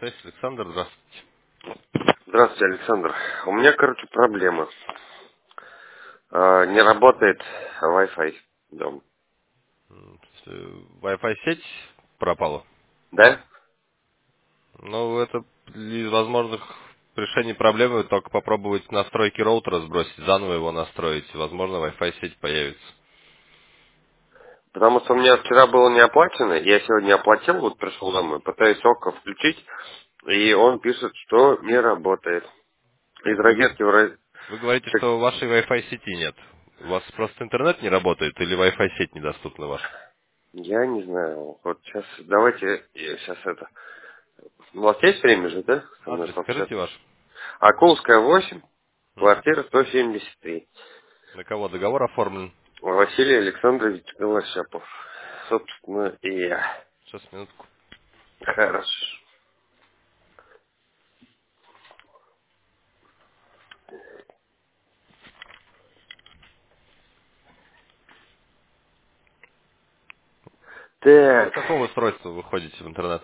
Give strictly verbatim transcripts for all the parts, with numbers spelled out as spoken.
шесть, Александр, здравствуйте. Здравствуйте, Александр. У меня, короче, проблема. А, не работает Wi-Fi дома. М, с- э, Wi-Fi сеть пропала. Да? Ну, это из возможных решений проблемы только попробовать настройки роутера сбросить, заново его настроить. Возможно, Wi-Fi сеть появится. Потому что у меня вчера было не оплачено, я сегодня оплатил, вот пришел домой, пытаюсь окко включить, и он пишет, что не работает. Из Вы, г- розетки в роз- вы говорите, Так, что вашей Wi-Fi сети нет. У вас просто интернет не работает или Wi-Fi сеть недоступна ваша? я не знаю. Вот сейчас, давайте, я сейчас это... У вас есть время же, да? Со мной Адрес скажите пообщаться? ваш. Акулская восемь, Мгм. квартира сто семьдесят три. На кого договор оформлен? Василий Александрович Голощапов. Собственно, и я. Сейчас, минутку. Хорошо. Вы с Так. какого устройства выходите в интернет?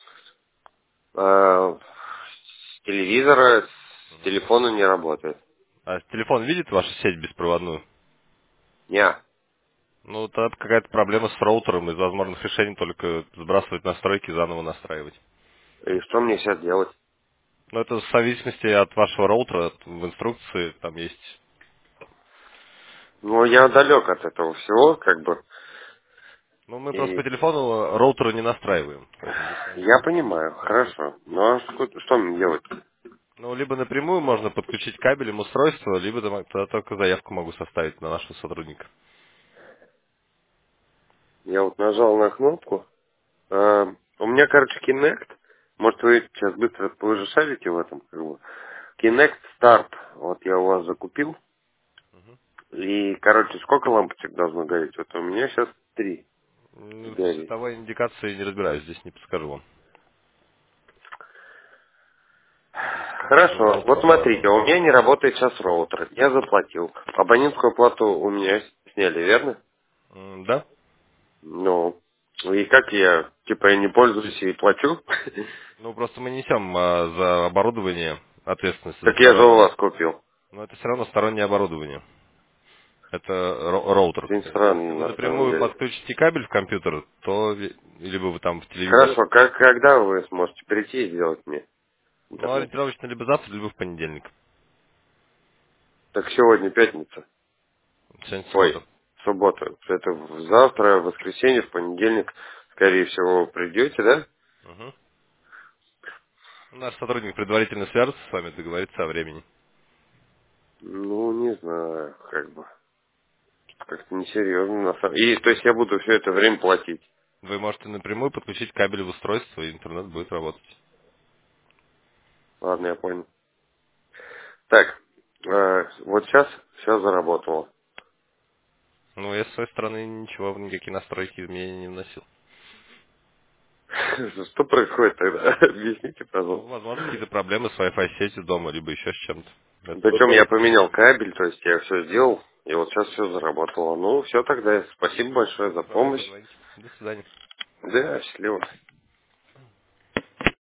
а, с телевизора, с телефона не работает. А телефон видит вашу сеть беспроводную? Не. Ну, это какая-то проблема с роутером. Из возможных решений только сбрасывать настройки, заново настраивать. И что мне сейчас делать? Но это в зависимости от вашего роутера. В инструкции там есть. Ну, я далек от этого всего, как бы. Ну, мы просто И по телефону роутера не настраиваем. Поэтому здесь надо я смотреть понимаю, инструкцию. хорошо. Ну, а что, что мне делать? Ну, либо напрямую можно подключить кабелем устройство, либо там- тогда только заявку могу составить на нашего сотрудника. Я вот нажал на кнопку. А, у меня, короче, Kinect. Может, вы сейчас быстро, вы же шарите в этом, как бы. Kinect Start. Вот я у вас закупил. И, короче, сколько лампочек должно гореть? Вот у меня сейчас три Ну, в горит. цветовой индикации не разбираюсь, здесь не подскажу вам. По каждому Хорошо. Вот роутеру смотрите, по-разному. у меня не работает сейчас роутер. Я заплатил. Абонентскую плату у меня сняли, верно? М, Да? Ну. И как я, типа, я не пользуюсь и плачу? Ну, просто мы несем а, за оборудование ответственность за Так я же у стороннее. вас купил. Но это все равно стороннее оборудование. Это ро- роутер. Очень Если странно, вы на самом напрямую деле. подключите кабель в компьютер, то ви- либо вы там в телевизор. Хорошо, как, когда вы сможете прийти и сделать мне Ну, интернет? ориентировочно либо завтра, либо в понедельник. Так сегодня пятница. Сегодня Ой, суббота. суббота. Это в- завтра, в воскресенье, в понедельник, скорее всего, придете, да? Мгм. Наш сотрудник предварительно свяжется с вами, договорится о времени. Ну, не знаю, как бы. Как-то несерьезно, на самом И, то есть я буду все это время платить. Вы можете напрямую подключить кабель в устройство, и интернет будет работать. Ладно, я понял. Так, э, вот сейчас все заработало. Ну, я с своей стороны ничего, никакие настройки изменений не вносил. Что происходит тогда? Объясните, Ну, пожалуйста. возможно, какие-то проблемы с Wi-Fi сетью дома, либо еще с чем-то. Это Причем я поменял кабель, то есть я все сделал, и вот сейчас все заработало. Ну, все тогда. Спасибо большое за Добрый, помощь. позвоните. До свидания. Да, счастливо.